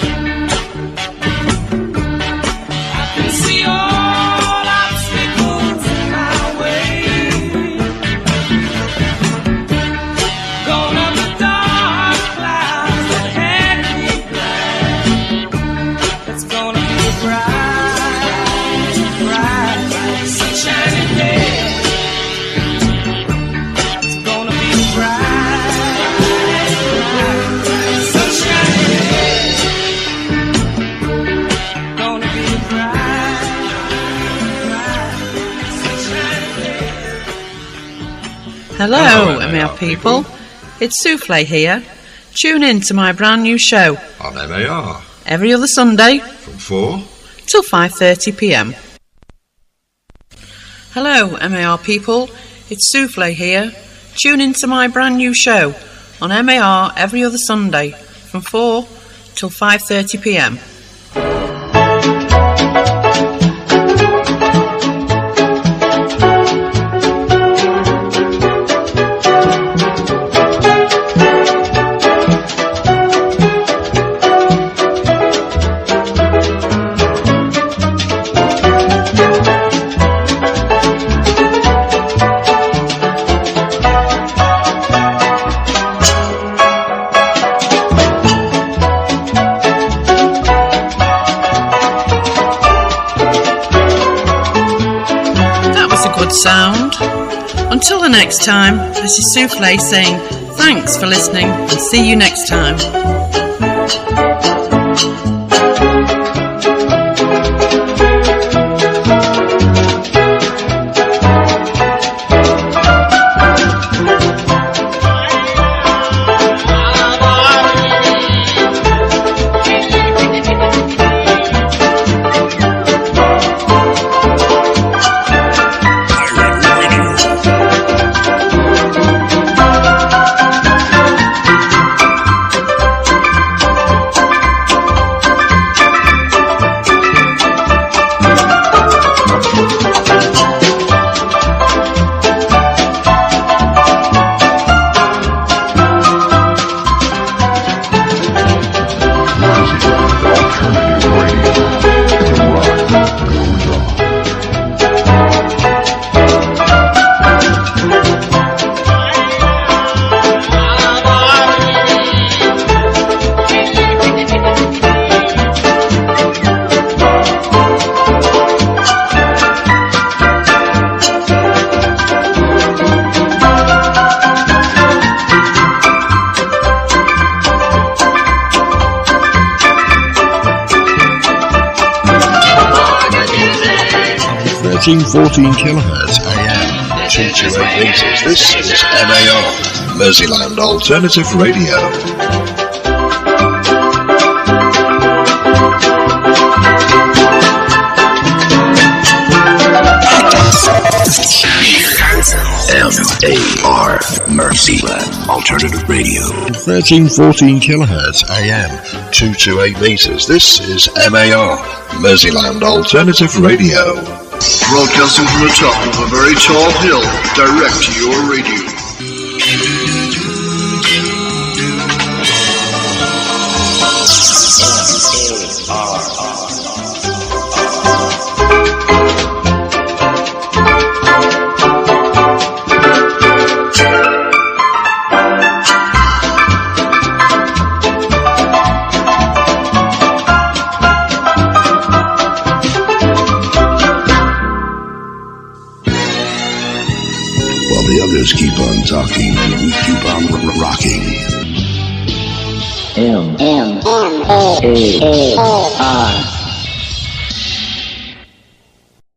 Speaker 15: I can see all obstacles in my way. Gone are the dark clouds that had me blind. It's gonna be a bright, bright, bright, sunshiny day. It's gonna be a bright.
Speaker 3: Hello, MAR people. It's Souffle here. Tune in to my brand new show
Speaker 8: On MAR.
Speaker 3: every other Sunday
Speaker 8: From 4
Speaker 3: till 5:30 p.m. Hello, MAR people. It's Souffle here. Tune in to my brand new show on MAR every other Sunday from 4 till 5:30 p.m. Sound. Until the next time, this is Souffle saying thanks for listening and see you next time.
Speaker 8: .14 kilohertz AM, 228 meters. This is MAR, Merseyland Alternative Radio. MAR, Merseyland Alternative Radio. 1314 kilohertz AM, 228 meters. This is MAR, Merseyland Alternative Radio.
Speaker 16: Broadcasting from the top of a very tall hill, direct to your radio. The others keep on talking, and we keep on rocking.
Speaker 17: M-A-A-R